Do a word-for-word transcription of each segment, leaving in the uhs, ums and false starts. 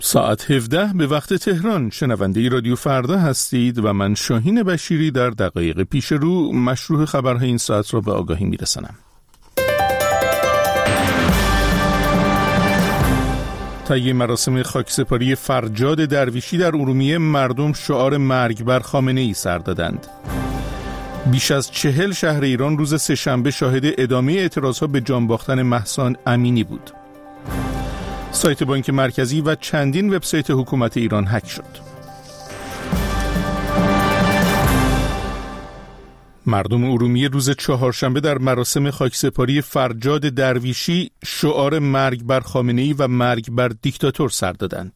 ساعت هفده به وقت تهران. شنونده رادیو فردا هستید و من شاهین بشیری در دقایق پیش رو مشروع خبرهای این ساعت را به آگاهی میرسانم. طی مراسم خاکسپاری فرجاد درویشی در ارومیه مردم شعار مرگ بر خامنه‌ای سر دادند. بیش از چهل شهر ایران روز سه‌شنبه شاهد ادامه اعتراضها به جان باختن مهسا امینی بود. سایت بانک مرکزی و چندین وبسایت حکومت ایران هک شد. مردم ارومیه روز چهارشنبه در مراسم خاکسپاری فرجاد درویشی شعار مرگ بر خامنه‌ای و مرگ بر دیکتاتور سر دادند.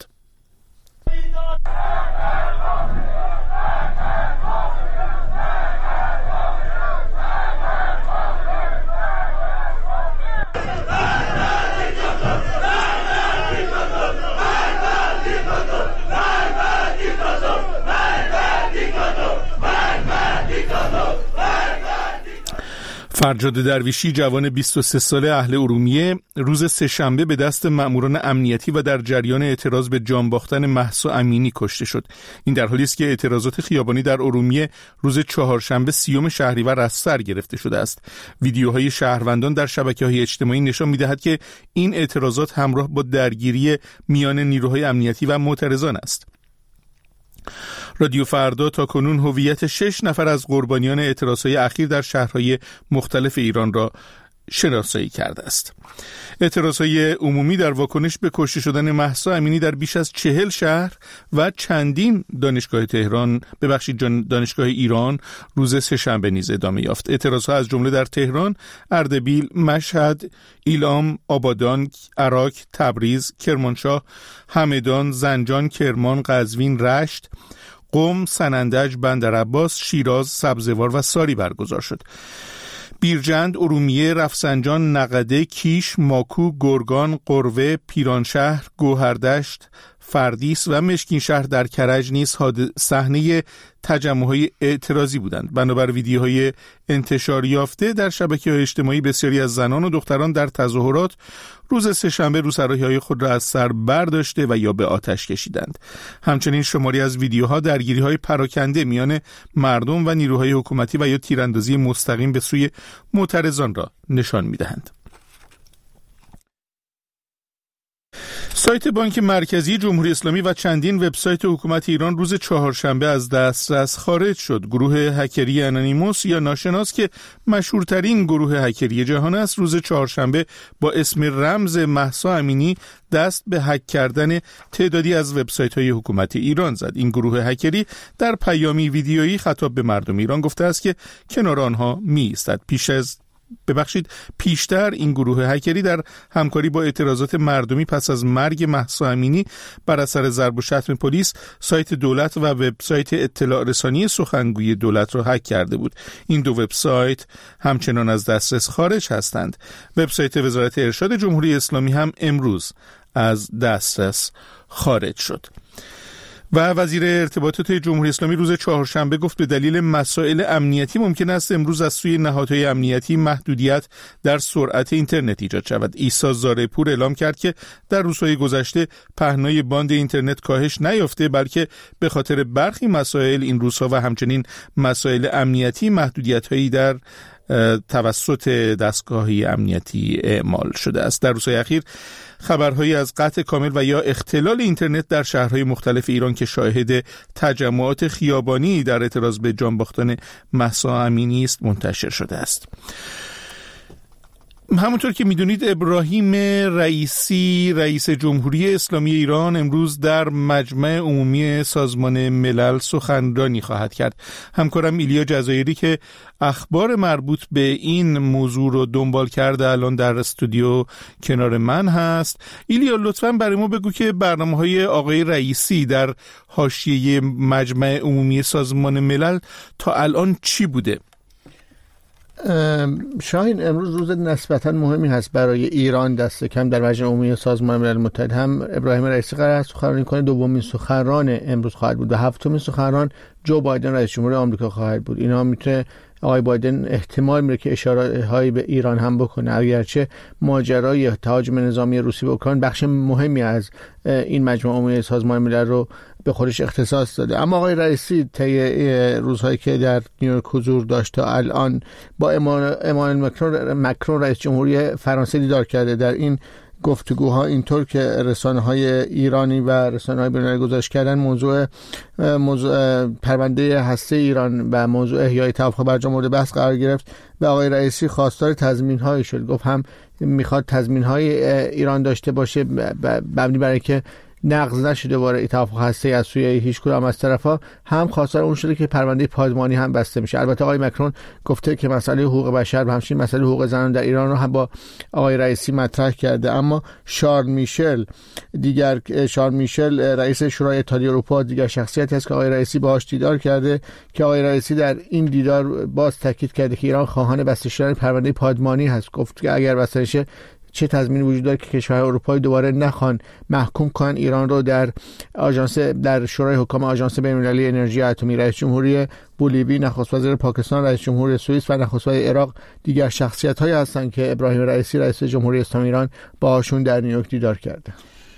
فرجاد درویشی جوان بیست و سه ساله اهل ارومیه روز سه‌شنبه به دست مأموران امنیتی و در جریان اعتراض به جان باختن مهسا امینی کشته شد. این در حالی است که اعتراضات خیابانی در ارومیه روز چهارشنبه سیوم شهریور از سر گرفته شده است. ویدیوهای شهروندان در شبکه‌های اجتماعی نشان می‌دهد که این اعتراضات همراه با درگیری میان نیروهای امنیتی و معترضان است. رادیو فردا تا کنون هویت شش نفر از قربانیان اعتراضهای اخیر در شهرهای مختلف ایران را شناسایی کرده است. اعتراضهای عمومی در واکنش به کشته شدن مهسا امینی در بیش از چهل شهر و چندین دانشگاه تهران ببخشید دانشگاه ایران روز سه‌شنبه نیز ادامه یافت. اعتراضها از جمله در تهران، اردبیل، مشهد، ایلام، آبادان، عراق، تبریز، کرمانشاه، همدان، زنجان، کرمان، قزوین، رشت، قم، سنندج، بندرعباس، شیراز، سبزوار و ساری برگزار شد. بیرجند، ارومیه، رفسنجان، نقده، کیش، ماکو، گرگان، قروه، پیرانشهر، گوهردشت، فردیس و مشکین شهر در کرج نیز صحنه تجمع‌های اعتراضی بودند. بنابر ویدیوهای انتشار یافته در شبکه‌های اجتماعی بسیاری از زنان و دختران در تظاهرات روز سه‌شنبه روسراحی‌های خود را از سر برداشته و یا به آتش کشیدند. همچنین شماری از ویدیوها درگیری‌های پراکنده میان مردم و نیروهای حکومتی و یا تیراندازی مستقیم به سوی معترضان را نشان می‌دهند. سایت بانک مرکزی جمهوری اسلامی و چندین وبسایت حکومت ایران روز چهارشنبه از دسترس خارج شد. گروه هکری انانیموس یا ناشناس که مشهورترین گروه هکری جهان است، روز چهارشنبه با اسم رمز مهسا امینی دست به هک کردن تعدادی از وبسایت‌های حکومت ایران زد. این گروه هکری در پیامی ویدیویی خطاب به مردم ایران گفته است که کنار آنها می‌ایستد. پیش از ببخشید پیشتر این گروه هکری در همکاری با اعتراضات مردمی پس از مرگ مهسا امینی بر اثر ضرب و شتم پلیس سایت دولت و وبسایت اطلاع رسانی سخنگوی دولت را هک کرده بود. این دو وبسایت همچنان از دسترس خارج هستند. وبسایت وزارت ارشاد جمهوری اسلامی هم امروز از دسترس خارج شد. و وزیر ارتباطات جمهوری اسلامی روز چهارشنبه گفت به دلیل مسائل امنیتی ممکن است امروز از سوی نهادهای امنیتی محدودیت در سرعت اینترنت ایجاد شود. عیسی زارعپور اعلام کرد که در روزهای گذشته پهنای باند اینترنت کاهش نیافته، بلکه به خاطر برخی مسائل این روزها و همچنین مسائل امنیتی محدودیت‌هایی در توسط دستگاه‌های امنیتی اعمال شده است. در روزهای اخیر خبرهایی از قطع کامل و یا اختلال اینترنت در شهرهای مختلف ایران که شاهد تجمعات خیابانی در اعتراض به جان باختن مهسا امینی است منتشر شده است. همونطور که میدونید ابراهیم رئیسی رئیس جمهوری اسلامی ایران امروز در مجمع عمومی سازمان ملل سخنرانی خواهد کرد. همکارم ایلیا جزایری که اخبار مربوط به این موضوع رو دنبال کرده الان در استودیو کنار من هست. ایلیا لطفاً برای ما بگو که برنامه‌های آقای رئیسی در حاشیه مجمع عمومی سازمان ملل تا الان چی بوده؟ شاهین، امروز روز نسبتاً مهمی هست برای ایران، دست کم در مجمع عمومی سازمان ملل متحد. هم ابراهیم رئیسی قرار است سخنرانی کنه، دومین سخنران امروز خواهد بود و هفتمین سخنران جو بایدن رئیس جمهور آمریکا خواهد بود. اینا میتونه آقای بایدن احتمال میره که اشاره هایی به ایران هم بکنه، اگرچه ماجرای تهاجم نظامی روسی به اوکراین بخش مهمی از این مجمع عمومی سازمان ملل رو به خودش اختصاص داده. اما آقای رئیسی طی روزهایی که در نیویورک حضور داشت تا الان با امانوئل مکرون مکرون رئیس جمهوری فرانسه دیدار کرده. در این گفتگوها اینطور که رسانه‌های ایرانی و رسانه‌های بین‌المللی گزارش کردن، موضوع موضوع پرونده هسته ایران و موضوع احیای توافق برجام مورد بحث قرار گرفت و آقای رئیسی خواستار تضمین‌هایی شد. گفت هم میخواد تضمین‌های ایران داشته باشه مبنی بر اینکه نقض نشه دوباره توافق هسته از سوی هیچ کدام از طرفا، هم خواستار اون شده که پرونده پادمانی هم بسته میشه. البته آقای مکرون گفته که مسئله حقوق بشر و همچنین مسئله حقوق زنان در ایران رو هم با آقای رئیسی مطرح کرده. اما شارل میشل دیگر شارل میشل رئیس شورای اتحادیه اروپا دیگر شخصیتی است که آقای رئیسی باهاش دیدار کرده که آقای رئیسی در این دیدار باز تاکید کرده که ایران خواهان بسته شدن پرونده پادمانی هست. گفت که اگر بسته بشه چه تضمینی وجود داره که کشورهای اروپایی دوباره نخوان محکوم کنن ایران رو در آژانس در شورای حکام آژانس بین‌المللی انرژی اتمی. رئیس جمهوری بولیوی، نخست وزیر پاکستان، رئیس جمهوری سوئیس و نخست وزیر عراق دیگر شخصیت‌هایی هستند که ابراهیم رئیسی رئیس جمهوری اسلامی ایران باهاشون در نیویورک دیدار کرده.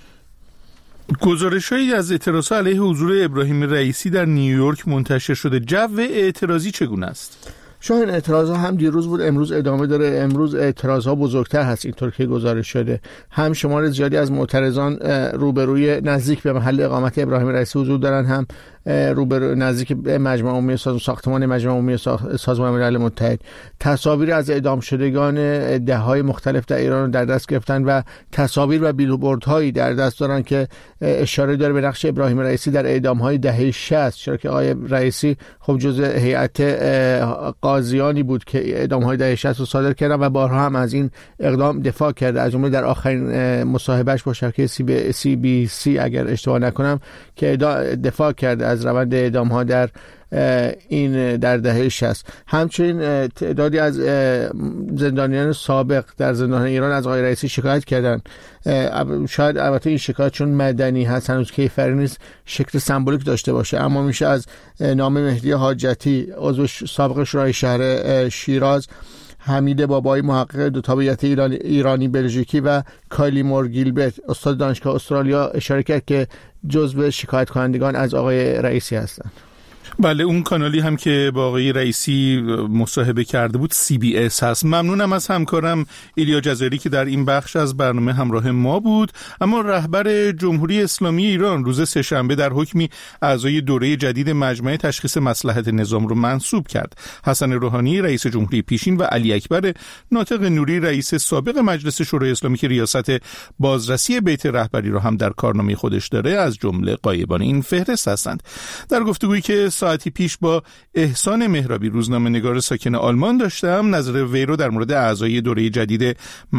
گزارش‌هایی از اعتراضات علیه حضور ابراهیم رئیسی در نیویورک منتشر شده. جو اعتراضی چگونه است؟ شاید اعتراض ها هم دیروز بود، امروز ادامه داره. امروز اعتراض ها بزرگتر هست اینطور که گزارش شده. هم شمار زیادی از معترضان روبروی نزدیک به محل اقامت ابراهیم رئیسی حضور دارن، هم روبرو نزدیک به مجمع عمومی ساختمان مجمع عمومی سازمان ملل متحد. تصاویر از اعدام شدگان دهه‌های مختلف در ایران رو در دست گرفتن و تصاویر و بیلبوردهایی در دست دارن که اشاره داره به نقش ابراهیم رئیسی در اعدام‌های دهه شصت، چرا که آقای رئیسی خب جزء هیئت قاضیانی بود که اعدام‌های دهه شصت رو صادر کردن و بارها هم از این اقدام دفاع کرده. از جمله در آخرین مصاحبهش با شبکه سی بی سی اگر اشتباه نکنم که دفاع کرده از روند اعدام‌ها در این در دهه شصت. همچنین تعدادی از زندانیان سابق در زندان ایران از آقای رئیسی شکایت کردن. شاید البته این شکایت چون مدنی هست هنوز کیفری نیست شکل سمبولیک داشته باشه، اما میشه از نام مهدی حاجتی عضو سابق شورای شهر شیراز، حمید بابایی محقق دو تابعیت ایرانی, ایرانی بلژیکی و کایلی مور گیلبرت استاد دانشگاه استرالیا اشاره کرد که جزو شکایت کنندگان از آقای رئیسی هستند. بله، اون کانالی هم که با آقای رئیسی مصاحبه کرده بود سی بی اس هست. ممنونم از همکارم ایلیا جزایری که در این بخش از برنامه همراه ما بود. اما رهبر جمهوری اسلامی ایران روز سه‌شنبه در حکمی اعضای دوره جدید مجمع تشخیص مصلحت نظام رو منصوب کرد. حسن روحانی رئیس جمهوری پیشین و علی اکبر ناطق نوری رئیس سابق مجلس شورای اسلامی که ریاست بازرسی بیت رهبری رو هم در کارنامه خودش داره از جمله غایبان این فهرست هستند. در گفتگویی که ساعتی پیش با احسان مهرابی روزنامه‌نگار ساکن آلمان داشتم، نظر وی رو در مورد اعضای دوره جدید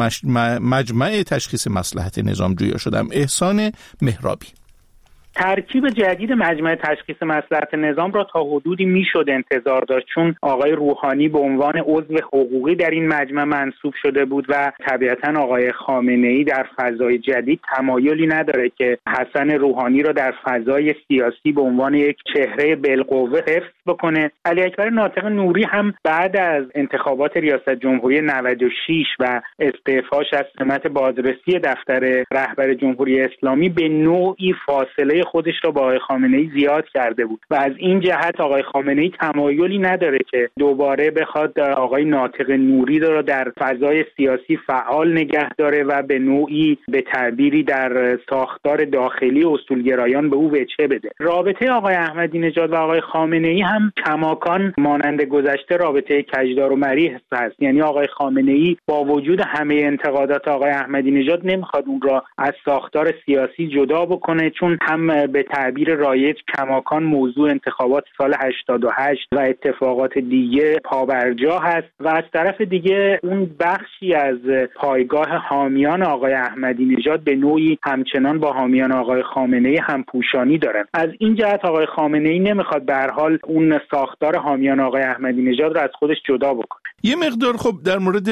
مجمع تشخیص مصلحت نظام جویا شدم. احسان مهرابی: ترکیب جدید مجمع تشخیص مصلحت نظام را تا حدودی میشد انتظار داشت، چون آقای روحانی به عنوان عضو حقوقی در این مجمع منصوب شده بود و طبیعتاً آقای خامنه‌ای در فضای جدید تمایلی نداره که حسن روحانی را در فضای سیاسی به عنوان یک چهره بالقوه حفظ بکنه. علی اکبر ناطق نوری هم بعد از انتخابات ریاست جمهوری نود و شش و استعفاش از سمت بازرسی دفتر رهبر جمهوری اسلامی به نوعی فاصله خودش را با آقای خامنه‌ای زیاد کرده بود و از این جهت آقای خامنه‌ای تمایلی نداره که دوباره بخواد آقای ناطق نوری را در فضای سیاسی فعال نگه داره و به نوعی به تعبیری در ساختار داخلی اصولگرایان به او وجه بده. رابطه آقای احمدی نژاد و آقای خامنه‌ای هم کماکان مانند گذشته رابطه کجدار و مریح است. یعنی آقای خامنه‌ای با وجود همه انتقادات آقای احمدی نژاد نمیخواد اون را از ساختار سیاسی جدا بکنه، چون هم به تعبیر رایج کماکان موضوع انتخابات سال هشتاد و هشت و اتفاقات دیگه پابرجا هست و از طرف دیگه اون بخشی از پایگاه حامیان آقای احمدی نژاد به نوعی همچنان با حامیان آقای خامنه‌ای هم پوشانی دارن. از این جهت آقای خامنه‌ای نمیخواد به هر حال اون ساختار حامیان آقای احمدی نژاد رو از خودش جدا بکنه. یه مقدار خب در مورد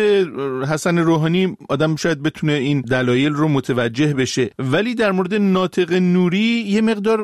حسن روحانی آدم شاید بتونه این دلایل رو متوجه بشه، ولی در مورد ناطق نوری یه مقدار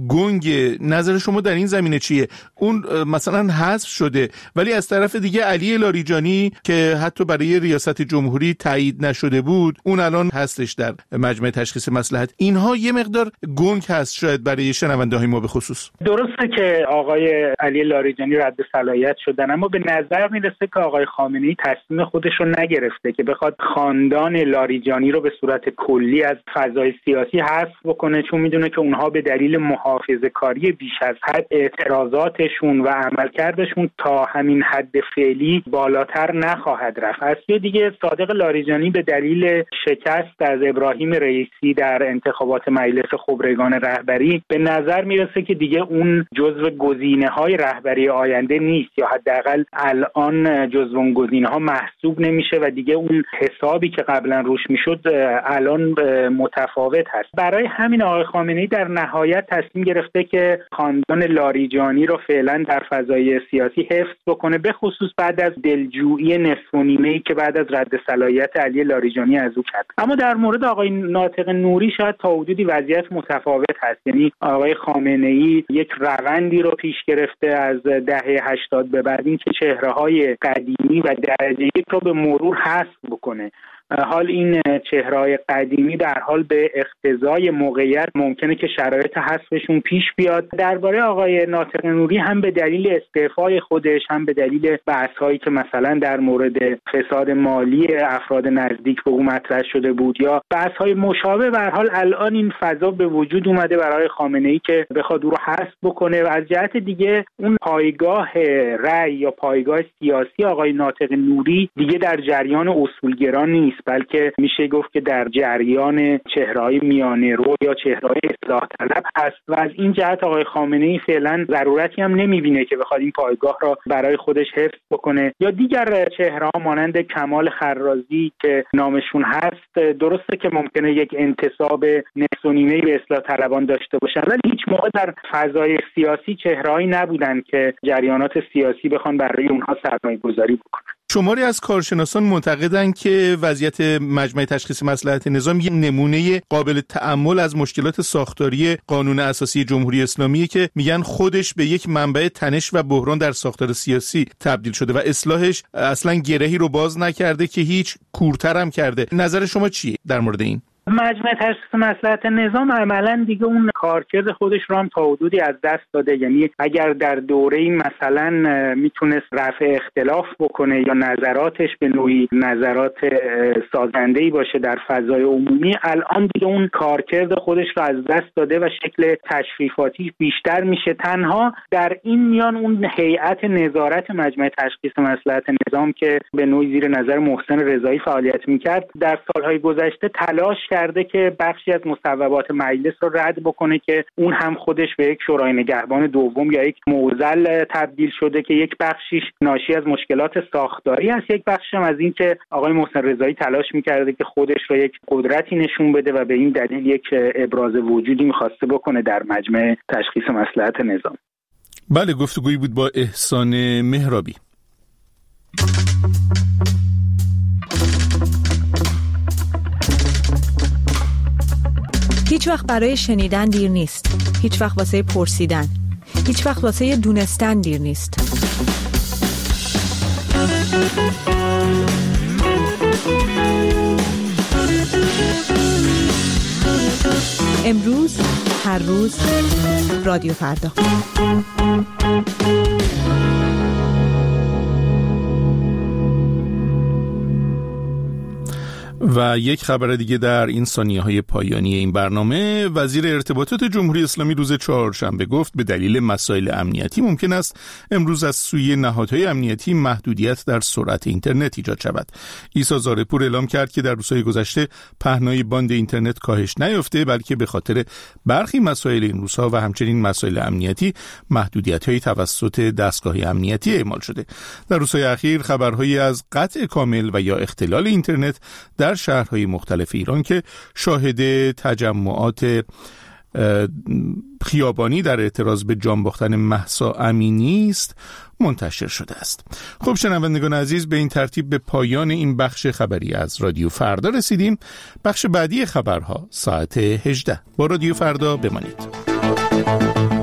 گنگه. نظر شما در این زمینه چیه؟ اون مثلا حذف شده، ولی از طرف دیگه علی لاریجانی که حتی برای ریاست جمهوری تایید نشده بود، اون الان هستش در مجمع تشخیص مصلحت. اینها یه مقدار گنگ هست شاید برای شنونده های ما به خصوص. درسته که آقای علی لاریجانی رد صلاحیت شدن، اما به نظر میرسه که آقای خامنه‌ای تصمیم خودش رو نگرفته که بخواد خاندان لاریجانی رو به صورت کلی از فضای سیاسی حذف بکنه، چون میدونه که اونها به دلیل محافظه‌کاری بیش از حد اعتراضاتشون و عملکردشون تا همین حد فعلی بالاتر نخواهد رفت. از سوی دیگه صادق لاریجانی به دلیل شکست از ابراهیم رئیسی در انتخابات مجلس خبرگان رهبری به نظر میرسه که دیگه اون جزو گزینه‌های رهبری آینده نیست، یا حداقل الان جزو اون گزینه‌ها محسوب نمیشه و دیگه اون حسابی که قبلا روش میشد الان متفاوت هست. برای همین آقای خامنه‌ای در نهایت تصمیم گرفته که خاندان لاریجانی رو فعلا در فضای سیاسی حفظ بکنه، به خصوص بعد از دلجویی نصف و نیمه‌ای که بعد از رد صلاحیت علی لاریجانی از او کرد. اما در مورد آقای ناطق نوری شاید تا حدودی وضعیت متفاوت هست. یعنی آقای خامنه‌ای یک روندی رو پیش گرفته از دهه هشتاد به بعد، این که چهره‌های قدیمی و درجه یک رو به مرور حذف بکنه. حال این چهره‌های قدیمی در حال به اقتضای موقعیت ممکنه که شرایط حذفشون پیش بیاد. درباره آقای ناطق نوری هم به دلیل استعفای خودش، هم به دلیل بحث‌هایی که مثلا در مورد فساد مالی افراد نزدیک به او مطرح شده بود یا بحث‌های مشابه، به هر حال الان این فضا به وجود اومده برای خامنه‌ای که بخواد او رو حذف بکنه. و از جهت دیگه اون پایگاه رأی یا پایگاه سیاسی آقای ناطق نوری دیگه در جریان اصولگرا نیست، بلکه میشه گفت که در جریان چهره‌های میانه رو یا چهره‌های اصلاح طلب هست و از این جهت آقای خامنه‌ای فعلا ضرورتی هم نمیبینه که بخواد این پایگاه را برای خودش حفظ بکنه. یا دیگر چهره‌ها مانند کمال خرازی که نامشون هست، درسته که ممکنه یک انتساب نصف و نیمه‌ای به اصلاح طلبان داشته باشن، ولی هیچ موقع در فضای سیاسی چهره‌هایی نبودن که جریانات سیاسی بخوان برای اونها سرمایه‌گذاری بکنن. شماری از کارشناسان معتقدند که وضعیت مجمع تشخیص مصلحت نظام یک نمونه قابل تأمل از مشکلات ساختاری قانون اساسی جمهوری اسلامی که میگن خودش به یک منبع تنش و بحران در ساختار سیاسی تبدیل شده و اصلاحش اصلا گرهی رو باز نکرده که هیچ کورتر هم کرده. نظر شما چیه در مورد این؟ مجمع تشخیص مصلحت نظام عملاً دیگه اون کارکرد خودش رو هم تا حدودی از دست داده. یعنی اگر در دوره‌ای مثلا میتونست رفع اختلاف بکنه یا نظراتش به نوعی نظرات سازنده‌ای باشه در فضای عمومی، الان دیگه اون کارکرد خودش رو از دست داده و شکل تشریفاتی بیشتر میشه. تنها در این میان اون هیئت نظارت مجمع تشخیص مصلحت نظام که به نوعی زیر نظر محسن رضایی فعالیت میکرد، در سالهای گذشته تلاش کرده که بخشی از مصوبات مجلس رو رد بکنه که اون هم خودش به یک شورای نگهبان دوم یا یک معضل تبدیل شده که یک بخشیش ناشی از مشکلات ساختاری است، یک بخشش هم از این که آقای محسن رضایی تلاش می‌کرده که خودش رو یک قدرتی نشون بده و به این دلیل یک ابراز وجودی می‌خواسته بکنه در مجمع تشخیص مصلحت نظام. بله، گفتگویی بود با احسان مهرابی. هیچ وقت برای شنیدن دیر نیست. هیچ وقت واسه پرسیدن. هیچ وقت واسه دونستن دیر نیست. امروز، هر روز، رادیو فردا. و یک خبر دیگه در این ثانیه‌های پایانی این برنامه، وزیر ارتباطات جمهوری اسلامی روز چهارشنبه گفت به دلیل مسائل امنیتی ممکن است امروز از سوی نهادهای امنیتی محدودیت در سرعت اینترنت ایجاد شود. عیسی زارپور اعلام کرد که در روزهای گذشته پهنای باند اینترنت کاهش نیافته، بلکه به خاطر برخی مسائل این روزها و همچنین مسائل امنیتی محدودیت‌های توسط دستگاه امنیتی اعمال شده. در روزهای اخیر خبرهایی از قطع کامل و یا اختلال اینترنت در شهرهای مختلف ایران که شاهد تجمعات خیابانی در اعتراض به جان باختن مهسا امینی است منتشر شده است. خب شنوندگان عزیز، به این ترتیب به پایان این بخش خبری از رادیو فردا رسیدیم. بخش بعدی خبرها ساعت هجده. با رادیو فردا بمانید.